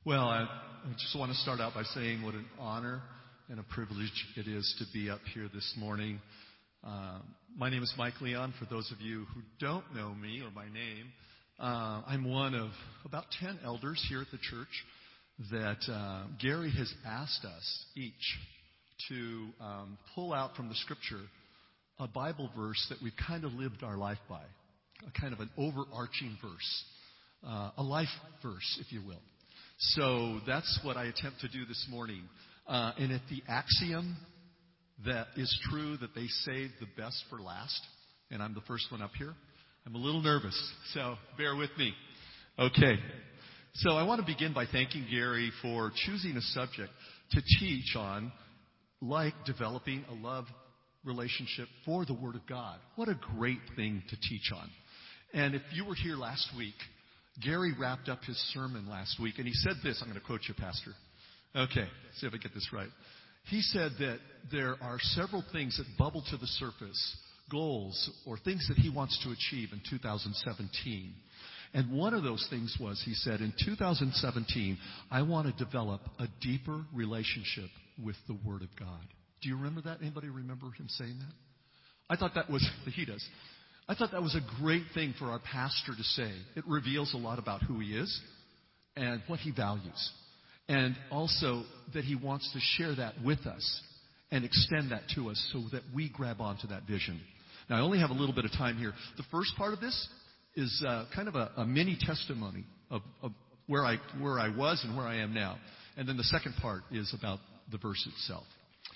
Well, I just want to start out by saying what an honor and a privilege it is to be up here this morning. My name is Mike Leon. For those of you who don't know me or my name, I'm one of about 10 elders here at the church that Gary has asked us each to pull out from the Scripture a Bible verse that we've kind of lived our life by, a kind of an overarching verse, a life verse, if you will. So that's what I attempt to do this morning. And if the axiom that is true that they save the best for last, and I'm the first one up here, I'm a little nervous, so bear with me. Okay. So I want to begin by thanking Gary for choosing a subject to teach on, like developing a love relationship for the Word of God. What a great thing to teach on. And if you were here last week, Gary wrapped up his sermon last week, and he said this. I'm going to quote you, Pastor. Okay, see if I get this right. He said that there are several things that bubble to the surface, goals or things that he wants to achieve in 2017. And one of those things was, he said, in 2017, I want to develop a deeper relationship with the Word of God. Do you remember that? Anybody remember him saying that? I thought that was, he does. I thought that was a great thing for our pastor to say. It reveals a lot about who he is and what he values. And also that he wants to share that with us and extend that to us so that we grab onto that vision. Now, I only have a little bit of time here. The first part of this is kind of a mini testimony of where I was and where I am now. And then the second part is about the verse itself.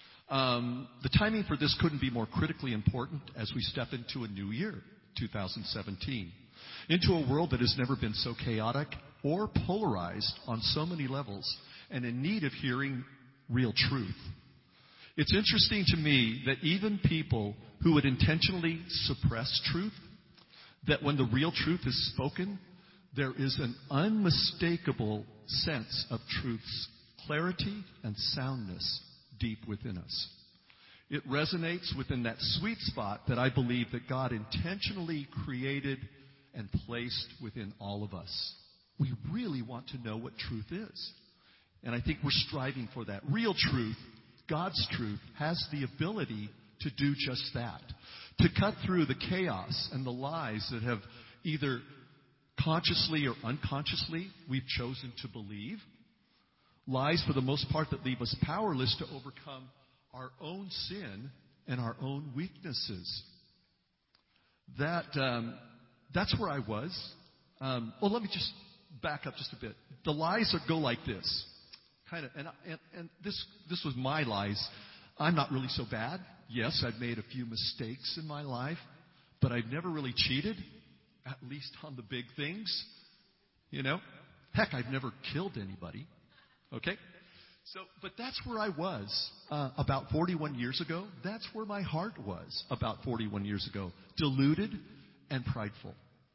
The timing for this couldn't be more critically important as we step into a new year, 2017, into a world that has never been so chaotic or polarized on so many levels and in need of hearing real truth. It's interesting to me that even people who would intentionally suppress truth, that when the real truth is spoken, there is an unmistakable sense of truth's clarity and soundness deep within us. It resonates within that sweet spot that I believe that God intentionally created and placed within all of us. We really want to know what truth is. And I think we're striving for that. Real truth, God's truth, has the ability to do just that. To cut through the chaos and the lies that have either consciously or unconsciously we've chosen to believe. Lies, for the most part, that leave us powerless to overcome our own sin and our own weaknesses. That's where I was. Well, let me just back up just a bit. The lies that go like this, kind of, and this was my lies. I'm not really so bad. Yes, I've made a few mistakes in my life, but I've never really cheated, at least on the big things. You know, heck, I've never killed anybody. Okay? So, but that's where I was about 41 years ago. That's where my heart was about 41 years ago. Deluded and prideful.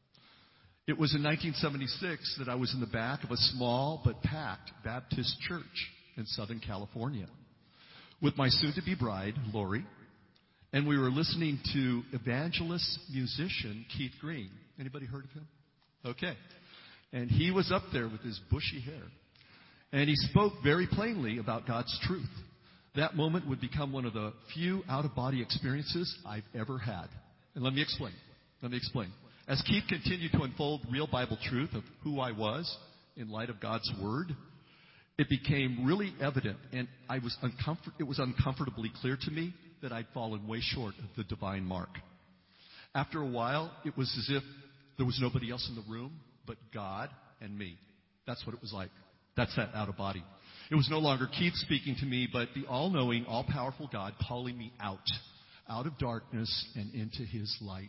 It was in 1976 that I was in the back of a small but packed Baptist church in Southern California with my soon-to-be bride, Lori, and we were listening to evangelist musician Keith Green. Anybody heard of him? Okay. And he was up there with his bushy hair. And he spoke very plainly about God's truth. That moment would become one of the few out-of-body experiences I've ever had. And let me explain. As Keith continued to unfold real Bible truth of who I was in light of God's Word, it became really evident, and it was uncomfortably clear to me that I'd fallen way short of the divine mark. After a while, it was as if there was nobody else in the room but God and me. That's what it was like. That's that out of body. It was no longer Keith speaking to me, but the all-knowing, all-powerful God calling me out of darkness and into His light.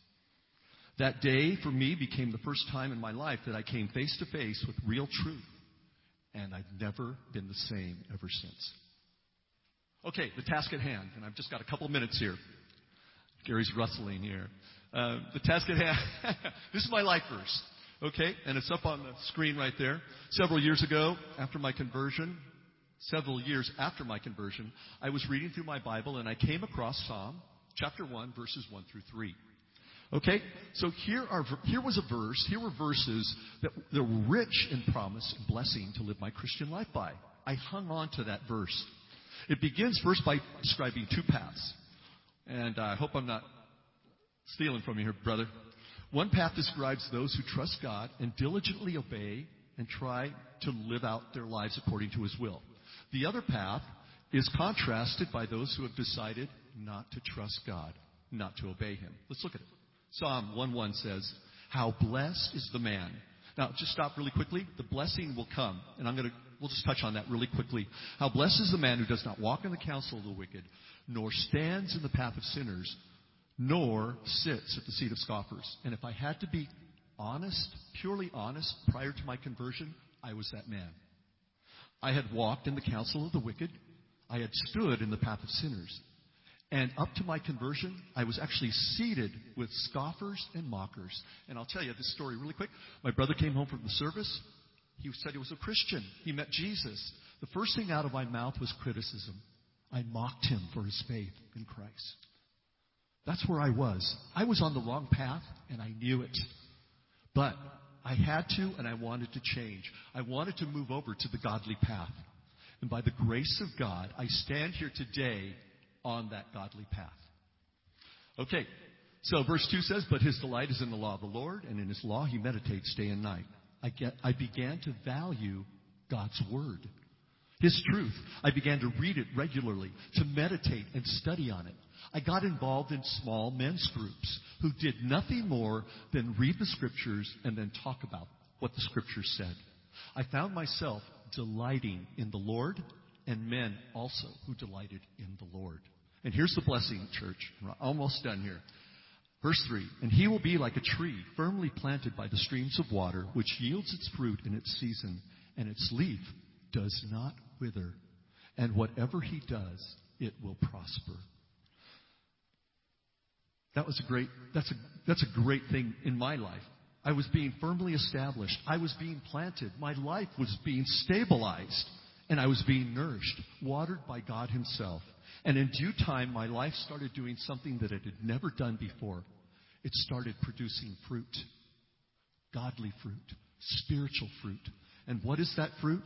That day, for me, became the first time in my life that I came face to face with real truth. And I've never been the same ever since. Okay, the task at hand. And I've just got a couple minutes here. Gary's rustling here. The task at hand. This is my life verse. Okay, and it's up on the screen right there. Several years after my conversion, I was reading through my Bible and I came across Psalm chapter 1, verses 1 through 3. Okay? So here was a verse, here were verses that were rich in promise and blessing to live my Christian life by. I hung on to that verse. It begins first by describing two paths. And I hope I'm not stealing from you here, brother. One path describes those who trust God and diligently obey and try to live out their lives according to His will. The other path is contrasted by those who have decided not to trust God, not to obey Him. Let's look at it. Psalm 1:1 says, "How blessed is the man." Now, just stop really quickly. The blessing will come, and we'll just touch on that really quickly. How blessed is the man who does not walk in the counsel of the wicked, nor stands in the path of sinners, nor sits at the seat of scoffers. And if I had to be honest, purely honest, prior to my conversion, I was that man. I had walked in the counsel of the wicked. I had stood in the path of sinners. And up to my conversion, I was actually seated with scoffers and mockers. And I'll tell you this story really quick. My brother came home from the service. He said he was a Christian. He met Jesus. The first thing out of my mouth was criticism. I mocked him for his faith in Christ. That's where I was. I was on the wrong path, and I knew it. But I had to, and I wanted to change. I wanted to move over to the godly path. And by the grace of God, I stand here today on that godly path. Okay, so verse 2 says, "But his delight is in the law of the Lord, and in His law he meditates day and night." I began to value God's Word, His truth. I began to read it regularly, to meditate and study on it. I got involved in small men's groups who did nothing more than read the Scriptures and then talk about what the Scriptures said. I found myself delighting in the Lord, and men also who delighted in the Lord. And here's the blessing, church. We're almost done here. Verse 3, "And he will be like a tree firmly planted by the streams of water, which yields its fruit in its season, and its leaf does not wither. And whatever he does, it will prosper." That's a great thing in my life. I was being firmly established. I was being planted. My life was being stabilized. And I was being nourished, watered by God Himself. And in due time, my life started doing something that it had never done before. It started producing fruit. Godly fruit. Spiritual fruit. And what is that fruit?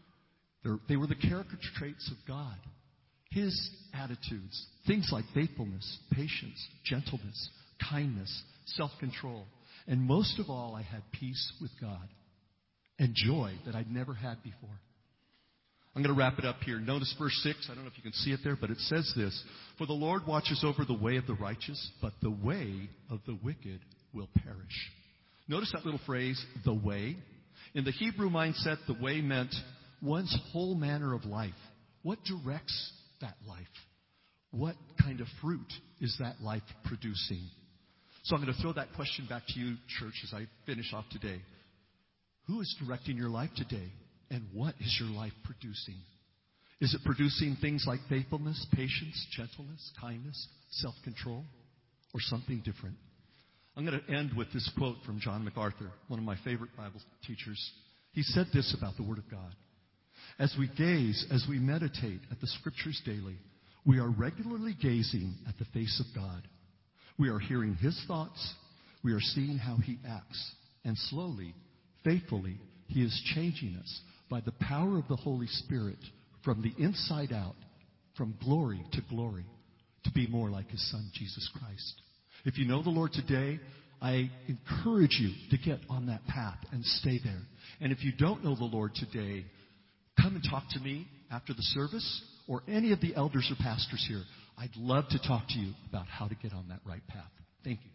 They were the character traits of God. His attitudes. Things like faithfulness, patience, gentleness, kindness, self-control. And most of all, I had peace with God. And joy that I'd never had before. I'm going to wrap it up here. Notice verse 6. I don't know if you can see it there, but it says this. "For the Lord watches over the way of the righteous, but the way of the wicked will perish." Notice that little phrase, the way. In the Hebrew mindset, the way meant one's whole manner of life. What directs that life? What kind of fruit is that life producing? So I'm going to throw that question back to you, church, as I finish off today. Who is directing your life today? And what is your life producing? Is it producing things like faithfulness, patience, gentleness, kindness, self-control, or something different? I'm going to end with this quote from John MacArthur, one of my favorite Bible teachers. He said this about the Word of God. "As we gaze, as we meditate at the Scriptures daily, we are regularly gazing at the face of God. We are hearing His thoughts. We are seeing how He acts. And slowly, faithfully, He is changing us by the power of the Holy Spirit from the inside out, from glory to glory, to be more like His Son, Jesus Christ." If you know the Lord today, I encourage you to get on that path and stay there. And if you don't know the Lord today, come and talk to me after the service or any of the elders or pastors here. I'd love to talk to you about how to get on that right path. Thank you.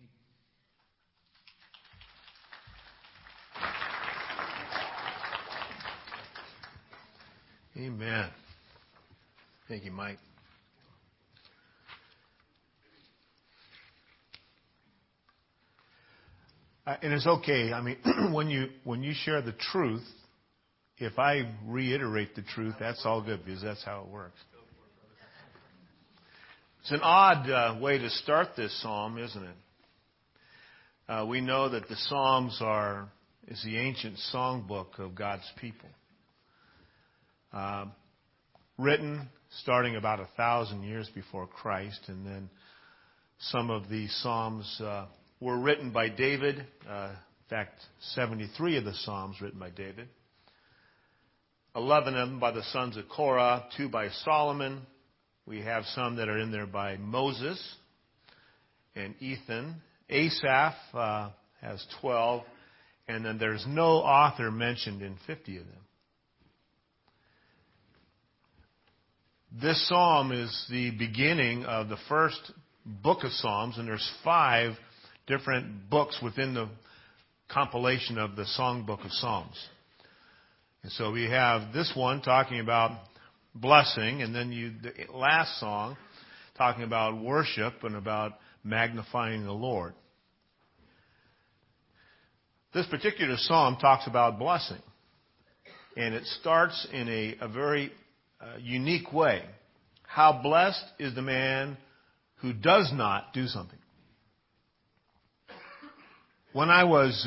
Amen. Thank you, Mike. And it's okay. I mean, when you share the truth, if I reiterate the truth, that's all good because that's how it works. It's an odd way to start this psalm, isn't it? We know that the Psalms is the ancient songbook of God's people. Written starting about 1,000 years before Christ, and then some of these Psalms were written by David. In fact, 73 of the Psalms written by David. 11 of them by the sons of Korah, 2 by Solomon. We have some that are in there by Moses and Ethan. Asaph has 12, and then there's no author mentioned in 50 of them. This psalm is the beginning of the first book of Psalms, and there's 5 different books within the compilation of the Songbook of Psalms. And so we have this one talking about blessing, and then the last song talking about worship and about magnifying the Lord. This particular psalm talks about blessing, and it starts in a very unique way. How blessed is the man who does not do something. When I was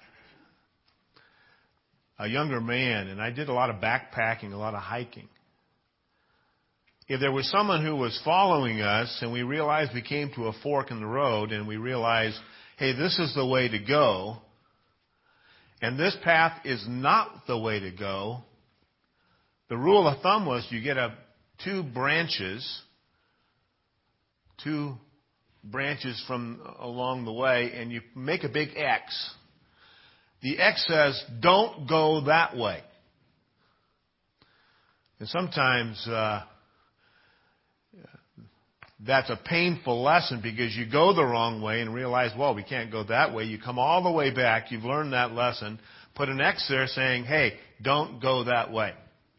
a younger man, and I did a lot of backpacking, a lot of hiking, if there was someone who was following us and we realized we came to a fork in the road and we realized, hey, this is the way to go, and this path is not the way to go, the rule of thumb was you get two branches from along the way, and you make a big X. The X says, don't go that way. And sometimes that's a painful lesson because you go the wrong way and realize, well, we can't go that way. You come all the way back. You've learned that lesson. Put an X there saying, hey, don't go that way.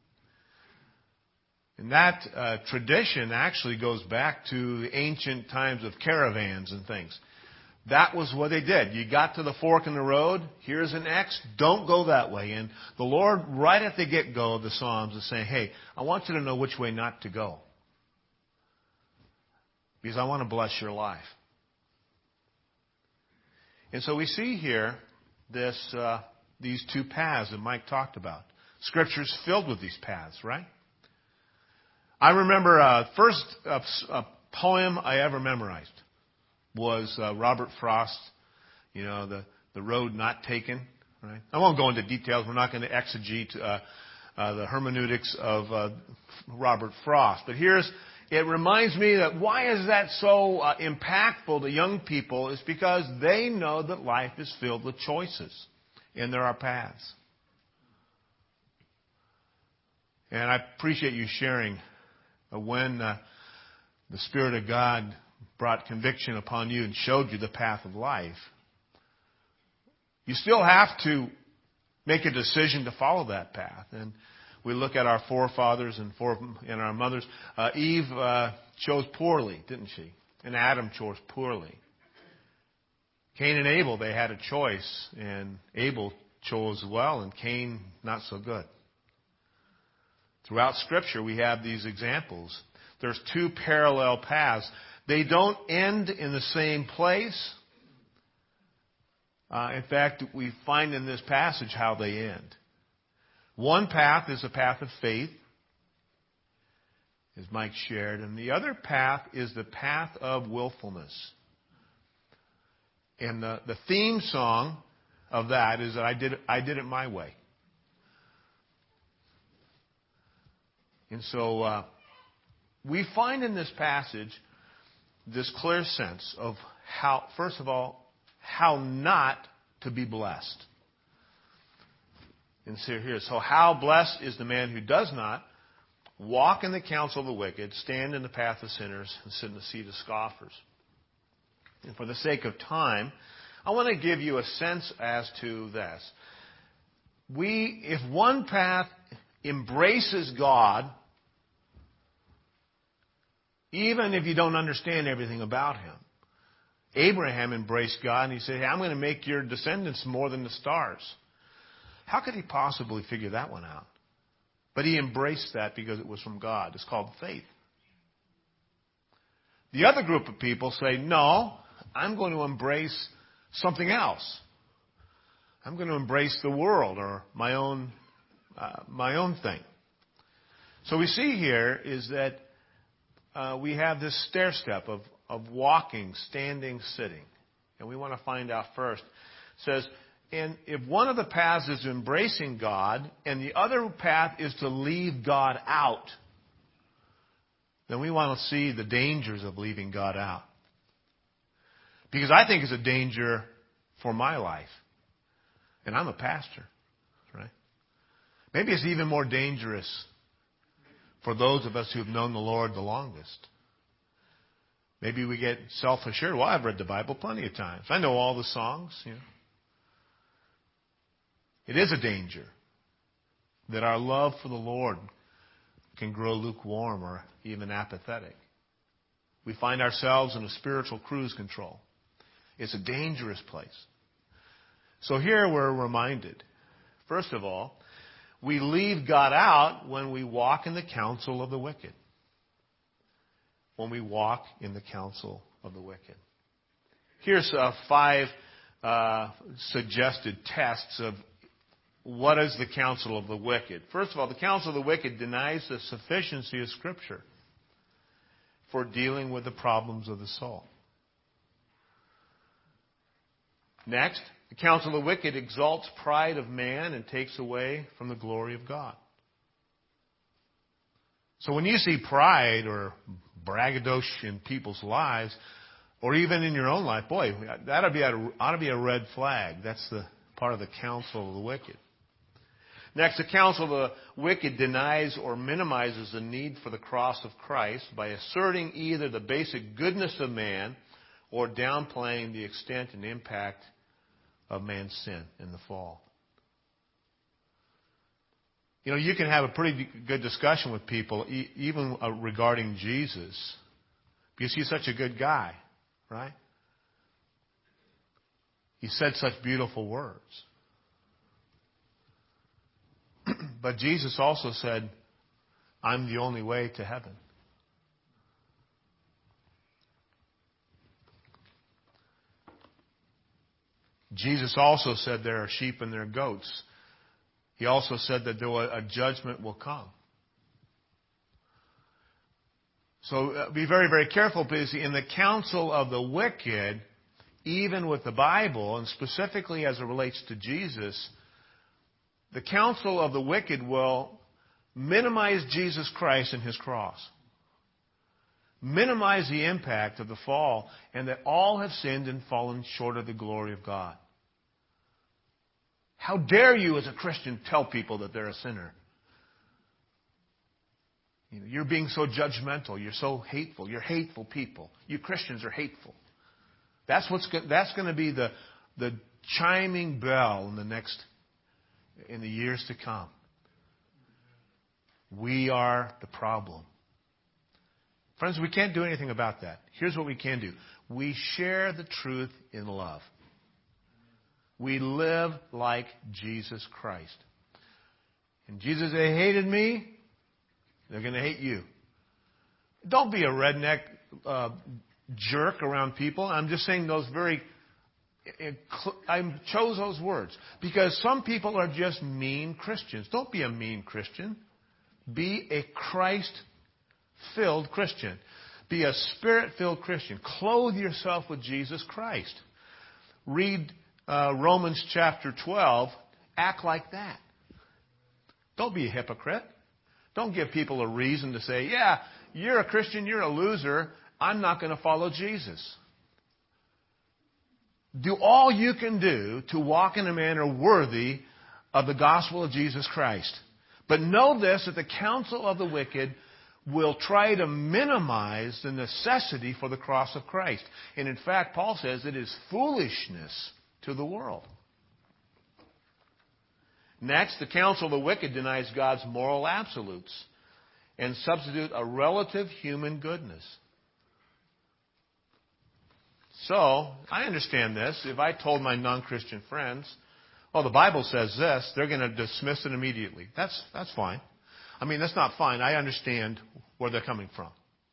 And that tradition actually goes back to ancient times of caravans and things. That was what they did. You got to the fork in the road. Here's an X. Don't go that way. And the Lord, right at the get-go of the Psalms, is saying, hey, I want you to know which way not to go. Because I want to bless your life. And so we see here these 2 paths that Mike talked about. Scripture's filled with these paths, right? I remember first poem I ever memorized was Robert Frost, the road not taken. Right? I won't go into details. We're not going to exegete the hermeneutics of Robert Frost. But it reminds me that why is that so impactful to young people is because they know that life is filled with choices, and there are paths. And I appreciate you sharing when the Spirit of God brought conviction upon you and showed you the path of life. You still have to make a decision to follow that path. And we look at our forefathers and our mothers. Eve chose poorly, didn't she? And Adam chose poorly. Cain and Abel, they had a choice. And Abel chose well, and Cain not so good. Throughout Scripture, we have these examples. There's 2 parallel paths. They don't end in the same place. In fact, we find in this passage how they end. One path is a path of faith, as Mike shared, and the other path is the path of willfulness. And the theme song of that is that I did it my way. And so we find in this passage this clear sense of how, first of all, how not to be blessed. And so how blessed is the man who does not walk in the counsel of the wicked, stand in the path of sinners, and sit in the seat of scoffers. And for the sake of time, I want to give you a sense as to this. If one path embraces God, even if you don't understand everything about Him. Abraham embraced God and he said, hey, I'm going to make your descendants more than the stars. How could he possibly figure that one out? But he embraced that because it was from God. It's called faith. The other group of people say, no, I'm going to embrace something else. I'm going to embrace the world or my own thing. So we see here is that we have this stair step of walking, standing, sitting. And we want to find out first. It says, and if one of the paths is embracing God and the other path is to leave God out, then we want to see the dangers of leaving God out. Because I think it's a danger for my life. And I'm a pastor, right? Maybe it's even more dangerous for those of us who have known the Lord the longest. Maybe we get self-assured. Well, I've read the Bible plenty of times. I know all the songs. It is a danger that our love for the Lord can grow lukewarm or even apathetic. We find ourselves in a spiritual cruise control. It's a dangerous place. So here we're reminded, first of all, we leave God out when we walk in the counsel of the wicked. When we walk in the counsel of the wicked. Here's 5 suggested tests of what is the counsel of the wicked. First of all, the counsel of the wicked denies the sufficiency of Scripture for dealing with the problems of the soul. Next, the counsel of the wicked exalts pride of man and takes away from the glory of God. So when you see pride or braggadocio in people's lives, or even in your own life, boy, that ought to be a red flag. That's the part of the counsel of the wicked. Next, the counsel of the wicked denies or minimizes the need for the cross of Christ by asserting either the basic goodness of man or downplaying the extent and impact of man's sin in the fall. You can have a pretty good discussion with people, even regarding Jesus, because he's such a good guy, right? He said such beautiful words. But Jesus also said, I'm the only way to heaven. Jesus also said there are sheep and there are goats. He also said that a judgment will come. So be very, very careful, because in the counsel of the wicked, even with the Bible, and specifically as it relates to Jesus, the counsel of the wicked will minimize Jesus Christ and His cross. Minimize the impact of the fall, and that all have sinned and fallen short of the glory of God. How dare you as a Christian tell people that they're a sinner? You're being so judgmental. You're so hateful. You're hateful people. You Christians are hateful. That's going to be the chiming bell in the years to come. We are the problem. Friends, we can't do anything about that. Here's what we can do. We share the truth in love. We live like Jesus Christ. And Jesus said, they hated me, they're going to hate you. Don't be a redneck jerk around people. I'm just saying I chose those words because some people are just mean Christians. Don't be a mean Christian. Be a Christ-filled Christian. Be a Spirit-filled Christian. Clothe yourself with Jesus Christ. Read Romans chapter 12. Act like that. Don't be a hypocrite. Don't give people a reason to say, yeah, you're a Christian, you're a loser, I'm not going to follow Jesus. Do all you can do to walk in a manner worthy of the gospel of Jesus Christ. But know this, that the counsel of the wicked will try to minimize the necessity for the cross of Christ. And in fact, Paul says it is foolishness to the world. Next, the counsel of the wicked denies God's moral absolutes and substitute a relative human goodness. So, I understand this. If I told my non-Christian friends, the Bible says this, they're going to dismiss it immediately. That's fine. I mean, that's not fine. I understand where they're coming from.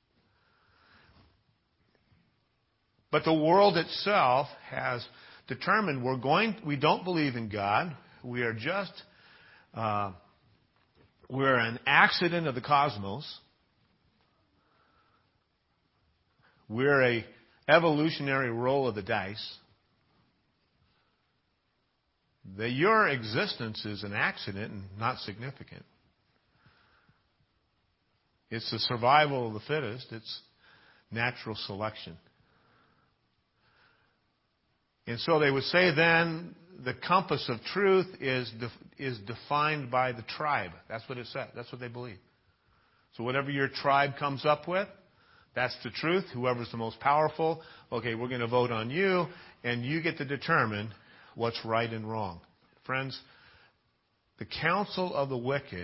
But the world itself has determined we don't believe in God. We are just, we're an accident of the cosmos. We're a evolutionary roll of the dice. that your existence is an accident and not significant. It's the survival of the fittest. It's natural selection. And so they would say then the compass of truth is defined by the tribe. That's what it said. That's what they believe. So whatever your tribe comes up with, that's the truth. Whoever's the most powerful, okay, we're going to vote on you, and you get to determine what's right and wrong. Friends, the counsel of the wicked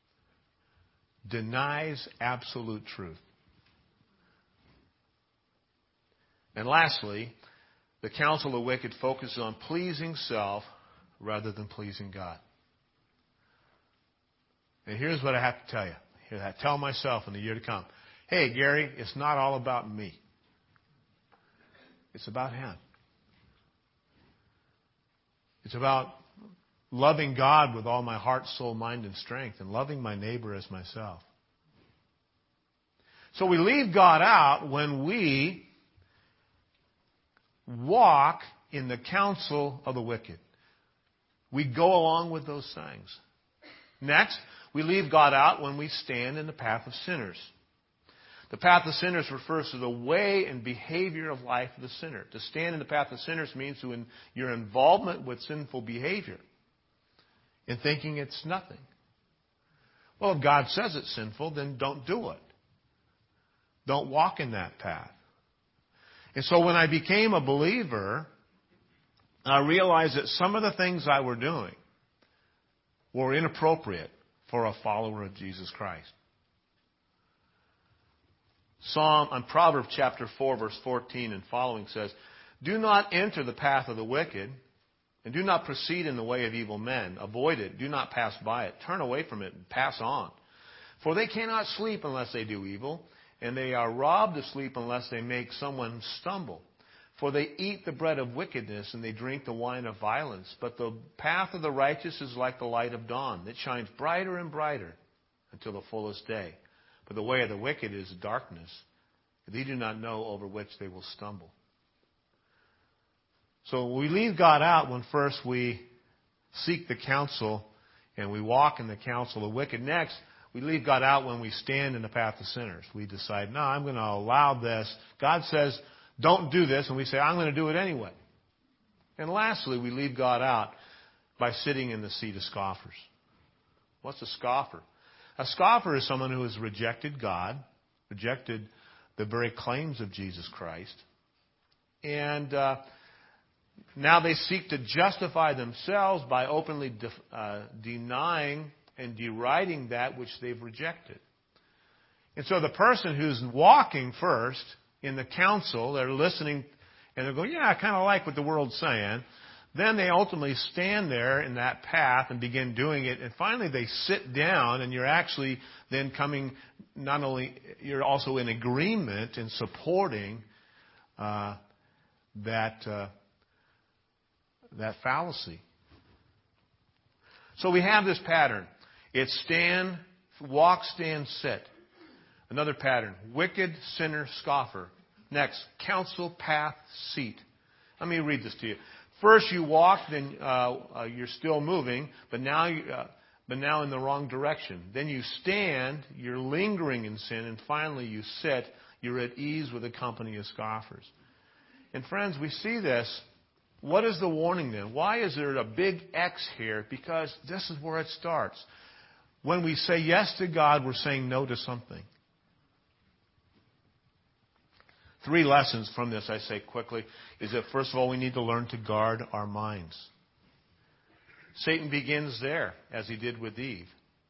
denies absolute truth. And lastly, the counsel of the wicked focuses on pleasing self rather than pleasing God. And here's what I have to tell you. I tell myself in the year to come, hey, Gary, it's not all about me. It's about Him. It's about loving God with all my heart, soul, mind, and strength, and loving my neighbor as myself. So we leave God out when we walk in the counsel of the wicked. We go along with those things. Next, we leave God out when we stand in the path of sinners. The path of sinners refers to the way and behavior of life of the sinner. To stand in the path of sinners means your involvement with sinful behavior and thinking it's nothing. Well, if God says it's sinful, then don't do it. Don't walk in that path. And so when I became a believer, I realized that some of the things I were doing were inappropriate for a follower of Jesus Christ. Proverbs chapter 4, verse 14 and following says, "Do not enter the path of the wicked, and do not proceed in the way of evil men. Avoid it. Do not pass by it. Turn away from it and pass on. For they cannot sleep unless they do evil, and they are robbed of sleep unless they make someone stumble. For they eat the bread of wickedness, and they drink the wine of violence. But the path of the righteous is like the light of dawn, that shines brighter and brighter until the fullest day. But the way of the wicked is darkness. They do not know over which they will stumble." So we leave God out when first we seek the counsel and we walk in the counsel of the wicked. Next, we leave God out when we stand in the path of sinners. We decide, no, I'm going to allow this. God says, don't do this, and we say, I'm going to do it anyway. And lastly, we leave God out by sitting in the seat of scoffers. What's a scoffer? A scoffer is someone who has rejected God, rejected the very claims of Jesus Christ, and now they seek to justify themselves by openly denying and deriding that which they've rejected. And so the person who's walking first in the counsel, they're listening, and they're going, yeah, I kind of like what the world's saying. Then they ultimately stand there in that path and begin doing it. And finally they sit down, and you're actually then coming, not only, you're also in agreement and supporting that fallacy. So we have this pattern. It's stand, walk, stand, sit. Another pattern. Wicked, sinner, scoffer. Next, counsel, path, seat. Let me read this to you. First you walk, then you're still moving, but now in the wrong direction. Then you stand, you're lingering in sin, and finally you sit, you're at ease with a company of scoffers. And friends, we see this. What is the warning then? Why is there a big X here? Because this is where it starts. When we say yes to God, we're saying no to something. 3 lessons from this, I say quickly, is that first of all, we need to learn to guard our minds. Satan begins there, as he did with Eve.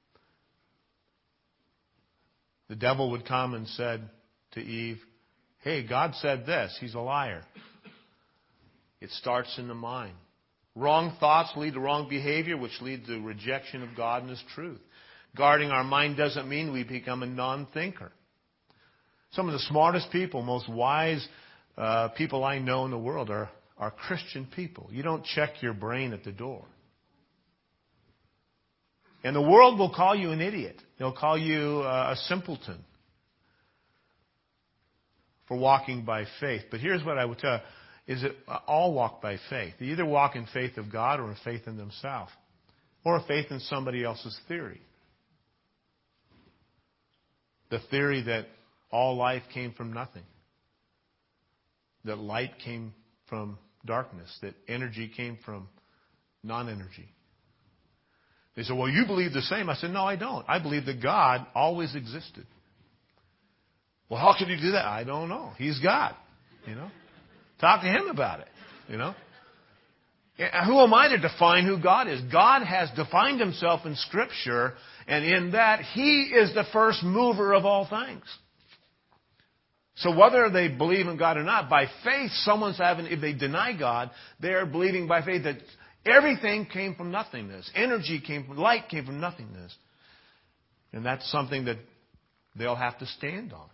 The devil would come and said to Eve, hey, God said this. He's a liar. It starts in the mind. Wrong thoughts lead to wrong behavior, which leads to rejection of God and His truth. Guarding our mind doesn't mean we become a non-thinker. Some of the smartest people, most wise people I know in the world are Christian people. You don't check your brain at the door. And the world will call you an idiot. They'll call you a simpleton for walking by faith. But here's what I would tell you. is that all walk by faith. They either walk in faith of God or in faith in themselves, or a faith in somebody else's theory. The theory that all life came from nothing, that light came from darkness, that energy came from non-energy. They said, well, you believe the same. I said, no, I don't. I believe that God always existed. Well, how could you do that? I don't know. He's God. Talk to Him about it. Who am I to define who God is? God has defined Himself in Scripture, and in that, He is the first mover of all things. So whether they believe in God or not, by faith, if they deny God, they're believing by faith that everything came from nothingness. Light came from nothingness. And that's something that they'll have to stand on.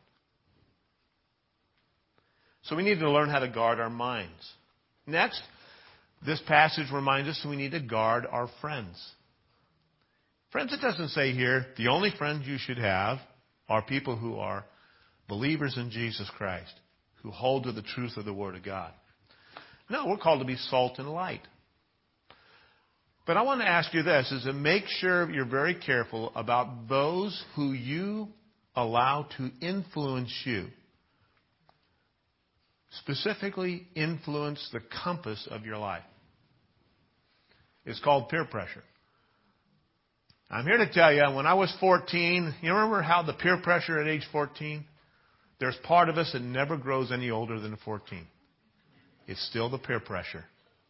So we need to learn how to guard our minds. Next, this passage reminds us we need to guard our friends. Friends, it doesn't say here, the only friends you should have are people who are believers in Jesus Christ, who hold to the truth of the Word of God. No, we're called to be salt and light. But I want to ask you this, is to make sure you're very careful about those who you allow to influence you. Specifically influence the compass of your life. It's called peer pressure. I'm here to tell you, when I was 14, you remember how the peer pressure at age 14? There's part of us that never grows any older than 14. It's still the peer pressure.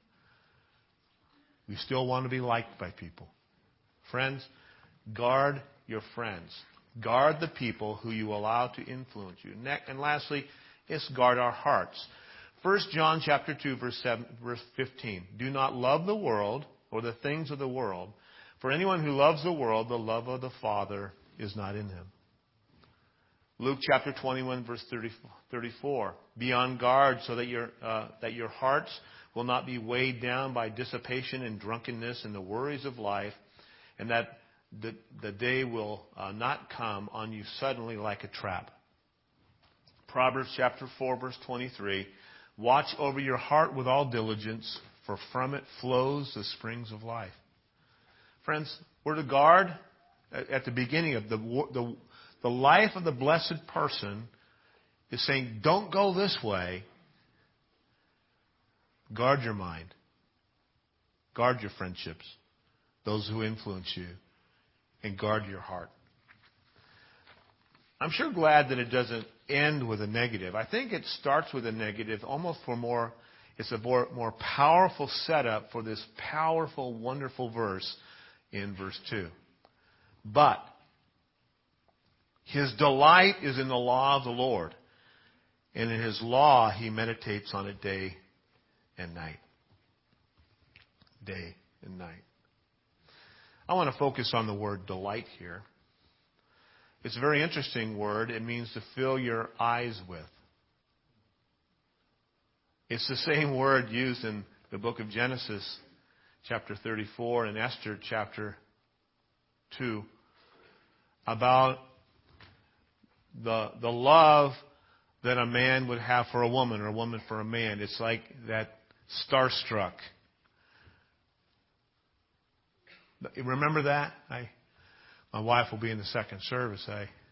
We still want to be liked by people. Friends, guard your friends. Guard the people who you allow to influence you. And lastly, is guard our hearts. 1 John chapter 2, verse 15. Do not love the world or the things of the world. For anyone who loves the world, the love of the Father is not in him. Luke chapter 21, verse 34. Be on guard so that your hearts will not be weighed down by dissipation and drunkenness and the worries of life, and that the day will not come on you suddenly like a trap. Proverbs chapter 4, verse 23. Watch over your heart with all diligence, for from it flows the springs of life. Friends, we're to guard at the beginning of the life of the blessed person is saying, don't go this way. Guard your mind. Guard your friendships, those who influence you, and guard your heart. I'm sure glad that it doesn't end with a negative. I think it starts with a negative almost it's a more powerful setup for this powerful, wonderful verse in verse 2. But his delight is in the law of the Lord, and in His law he meditates on it day and night. Day and night. I want to focus on the word delight here. It's a very interesting word. It means to fill your eyes with. It's the same word used in the book of Genesis, chapter 34, and Esther, chapter 2, about the love that a man would have for a woman or a woman for a man. It's like that starstruck. Remember that? My wife will be in the second service.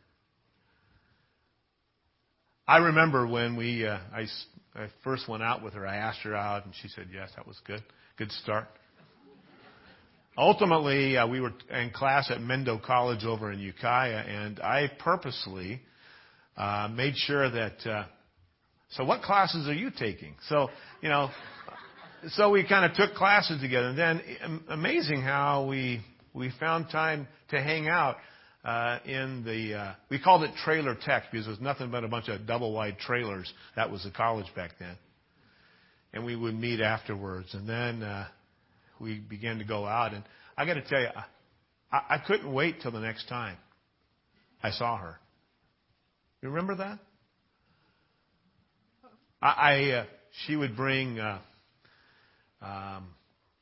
I remember when I first went out with her. I asked her out, and she said yes. That was good. Good start. Ultimately, we were in class at Mendo College over in Ukiah, and I purposely made sure that. So, what classes are you taking? So we kind of took classes together, and then amazing how we found time to hang out in the. We called it trailer tech because it was nothing but a bunch of double wide trailers. That was the college back then, and we would meet afterwards, and then. We began to go out, and I got to tell you, I couldn't wait till the next time I saw her. You remember that? She would bring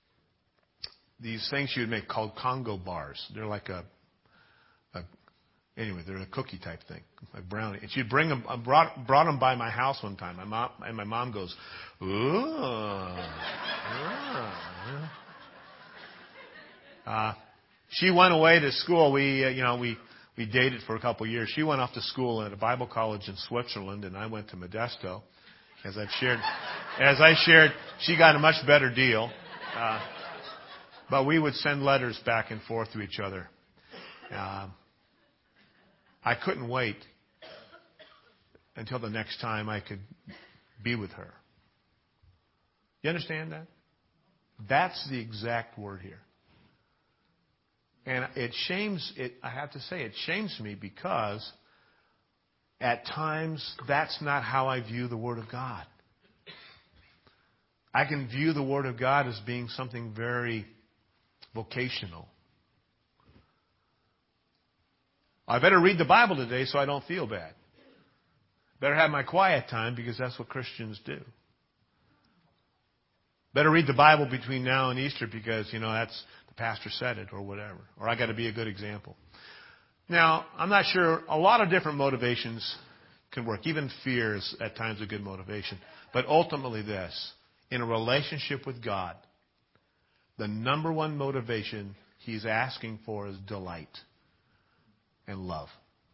these things she would make called Congo bars. They're like a Anyway, they're a cookie type thing, like brownie. And she'd bring them, brought them by my house one time. My mom goes, ooh. She went away to school. We dated for a couple of years. She went off to school at a Bible college in Switzerland, and I went to Modesto. As I shared, she got a much better deal. But we would send letters back and forth to each other. I couldn't wait until the next time I could be with her. You understand that? That's the exact word here. And I have to say, it shames me because at times that's not how I view the Word of God. I can view the Word of God as being something very vocational. I better read the Bible today so I don't feel bad. Better have my quiet time because that's what Christians do. Better read the Bible between now and Easter because, that's the pastor said it or whatever. Or I got to be a good example. Now, I'm not sure. A lot of different motivations can work. Even fear is at times a good motivation. But ultimately this, in a relationship with God, the number one motivation He's asking for is delight and love.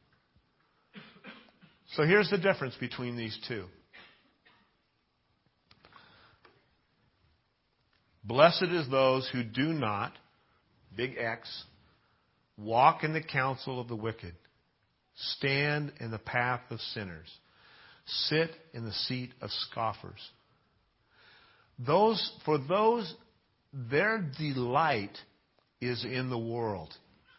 So here's the difference between these two. Blessed is those who do not, big X, walk in the counsel of the wicked, stand in the path of sinners, sit in the seat of scoffers. For those, their delight is in the world.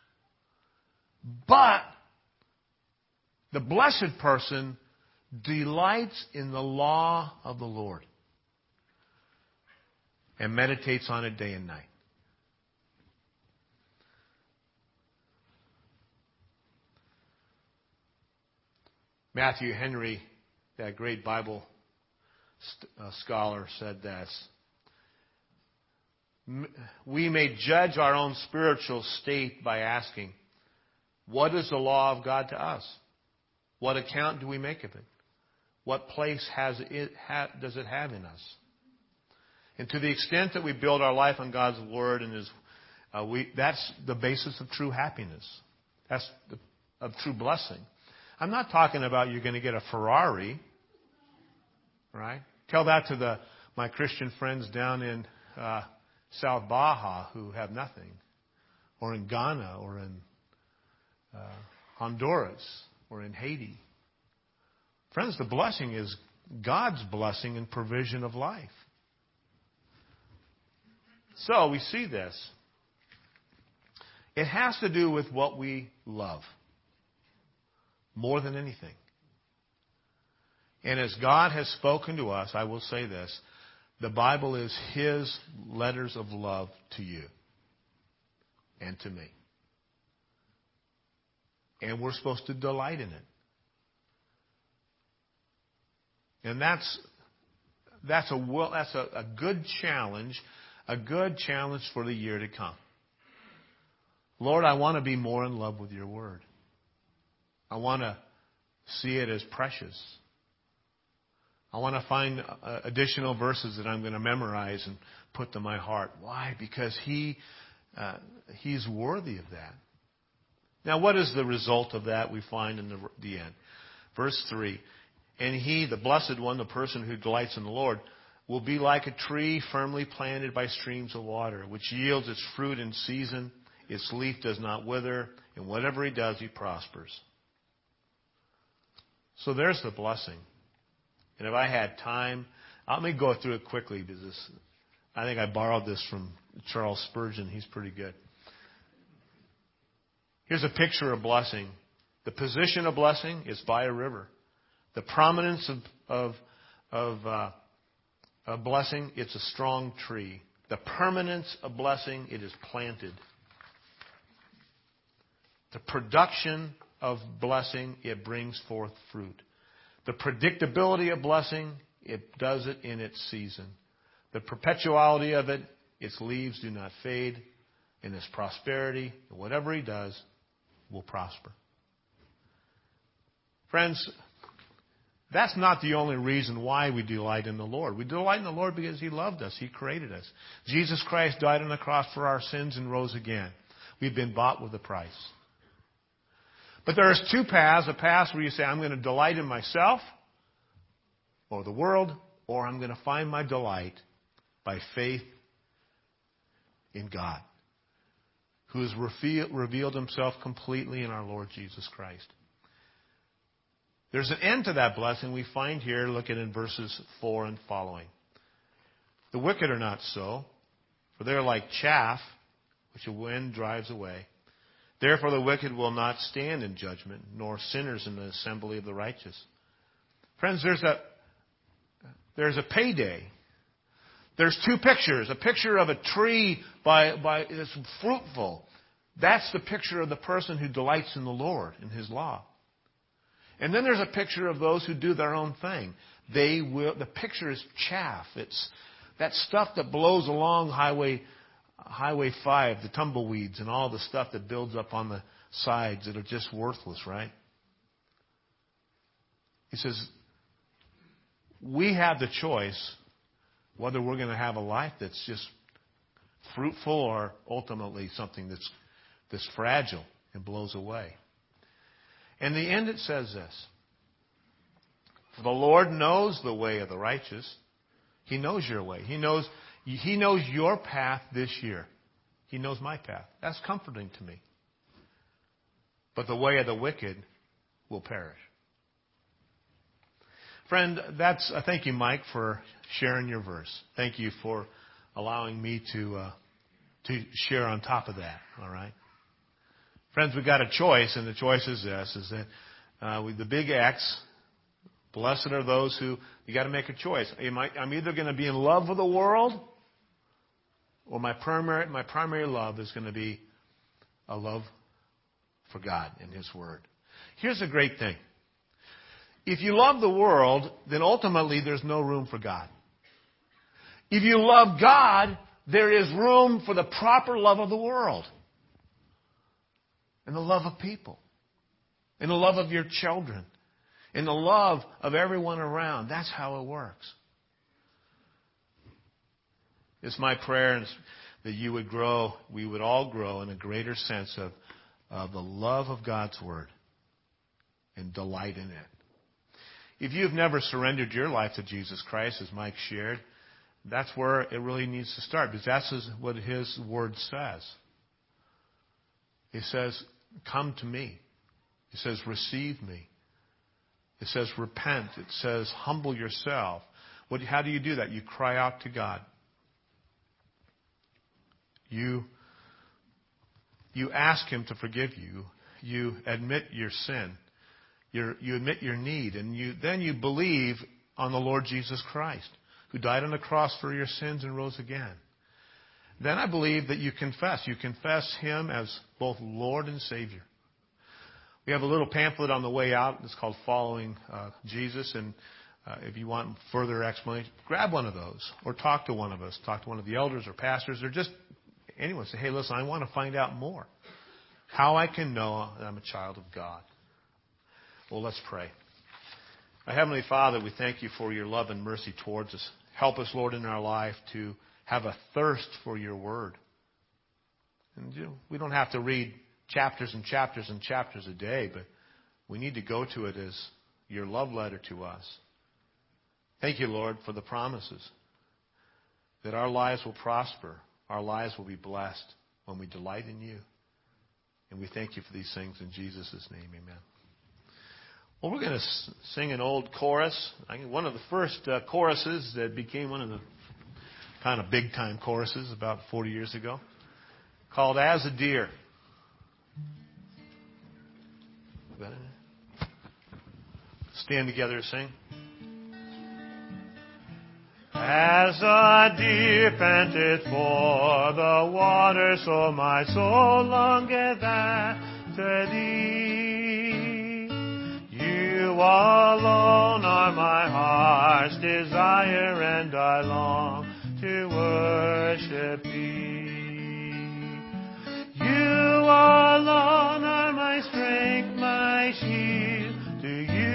But the blessed person delights in the law of the Lord and meditates on it day and night. Matthew Henry, that great Bible scholar, said this: we may judge our own spiritual state by asking, what is the law of God to us? What account do we make of it? What place does it have in us? And to the extent that we build our life on God's Word and that's the basis of true happiness. That's of true blessing. I'm not talking about you're going to get a Ferrari, right? Tell that to my Christian friends down in South Baja who have nothing, or in Ghana, or in Honduras, or in Haiti. Friends, the blessing is God's blessing and provision of life. So we see this. It has to do with what we love more than anything. And as God has spoken to us, I will say this: the Bible is His letters of love to you and to me. And we're supposed to delight in it. And that's a good challenge. A good challenge for the year to come. Lord, I want to be more in love with your Word. I want to see it as precious. I want to find additional verses that I'm going to memorize and put to my heart. Why? Because He's worthy of that. Now, what is the result of that we find in the end? Verse 3, and He, the Blessed One, the person who delights in the Lord, will be like a tree firmly planted by streams of water, which yields its fruit in season. Its leaf does not wither, and whatever he does, he prospers. So there's the blessing. And if I had time, let me go through it quickly because I think I borrowed this from Charles Spurgeon. He's pretty good. Here's a picture of blessing. The position of blessing is by a river. The prominence of blessing, it's a strong tree. The permanence of blessing, it is planted. The production of blessing, it brings forth fruit. The predictability of blessing, it does it in its season. The perpetuality of it, its leaves do not fade. In its prosperity, whatever he does will prosper. Friends, that's not the only reason why we delight in the Lord. We delight in the Lord because He loved us. He created us. Jesus Christ died on the cross for our sins and rose again. We've been bought with a price. But there's two paths. A path where you say, I'm going to delight in myself or the world, or I'm going to find my delight by faith in God, who has revealed Himself completely in our Lord Jesus Christ. There's an end to that blessing we find here, looking in verses 4 and following. The wicked are not so, for they are like chaff, which a wind drives away. Therefore the wicked will not stand in judgment, nor sinners in the assembly of the righteous. Friends, there's a payday. There's two pictures. A picture of a tree that's fruitful. That's the picture of the person who delights in the Lord, in His law. And then there's a picture of those who do their own thing. The picture is chaff. It's that stuff that blows along Highway 5, the tumbleweeds and all the stuff that builds up on the sides that are just worthless, right? He says, we have the choice whether we're going to have a life that's just fruitful or ultimately something that's fragile and blows away. In the end, it says this: for the Lord knows the way of the righteous. He knows your way. He knows your path this year. He knows my path. That's comforting to me. But the way of the wicked will perish. Friend, thank you, Mike, for sharing your verse. Thank you for allowing me to share on top of that. All right. Friends, we've got a choice, and the choice is this, is that with the big X, blessed are those who, you got to make a choice. I'm either going to be in love with the world, or my primary love is going to be a love for God and His Word. Here's a great thing. If you love the world, then ultimately there's no room for God. If you love God, there is room for the proper love of the world. And the love of people. And the love of your children. And the love of everyone around. That's how it works. It's my prayer that you would grow, we would all grow in a greater sense of the love of God's Word and delight in it. If you've never surrendered your life to Jesus Christ, as Mike shared, that's where it really needs to start, because that's what His Word says. It says, come to me. It says, receive me. It says, repent. It says, humble yourself. How do you do that? You cry out to God. You ask Him to forgive you. You admit your sin. You admit your need. And then you believe on the Lord Jesus Christ, who died on the cross for your sins and rose again. Then I believe that you confess. You confess Him as both Lord and Savior. We have a little pamphlet on the way out. It's called Following Jesus. And if you want further explanation, grab one of those. Or talk to one of us. Talk to one of the elders or pastors. Or just anyone. Say, hey, listen, I want to find out more. How I can know that I'm a child of God. Well, let's pray. Our Heavenly Father, we thank You for Your love and mercy towards us. Help us, Lord, in our life to have a thirst for Your Word. And we don't have to read chapters and chapters and chapters a day, but we need to go to it as Your love letter to us. Thank You, Lord, for the promises that our lives will prosper, our lives will be blessed when we delight in You. And we thank You for these things in Jesus' name, amen. Well, we're going to sing an old chorus. I think one of the first choruses that became one of the kind of big-time choruses about 40 years ago, called As a Deer. Stand together and sing. As a deer panteth for the water, so my soul longeth after Thee. You alone are my heart's desire, and I long to worship Thee. You alone are my strength, my shield. To You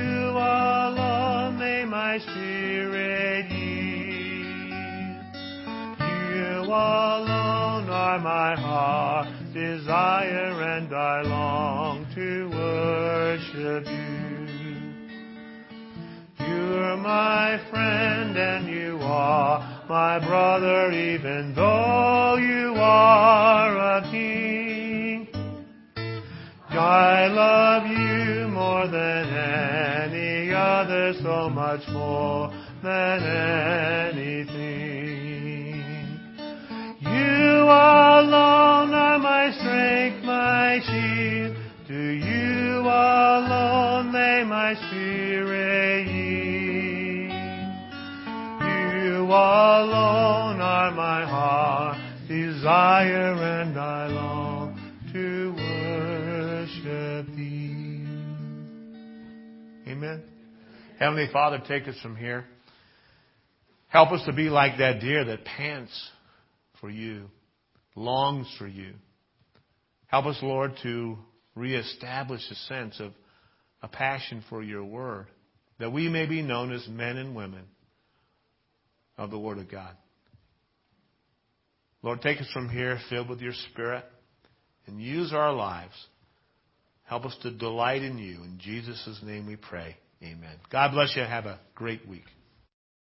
I love you more than any other, so much more than anything. You alone are my strength, my shield. To you alone may my spirit yield. You alone are my heart desire, and I long to worship thee. Amen. Heavenly Father, take us from here. Help us to be like that deer that pants for you, longs for you. Help us, Lord, to reestablish a sense of a passion for your word, that we may be known as men and women of the Word of God. Lord, take us from here filled with your Spirit and use our lives. Help us to delight in you. In Jesus' name we pray. Amen. God bless you. Have a great week.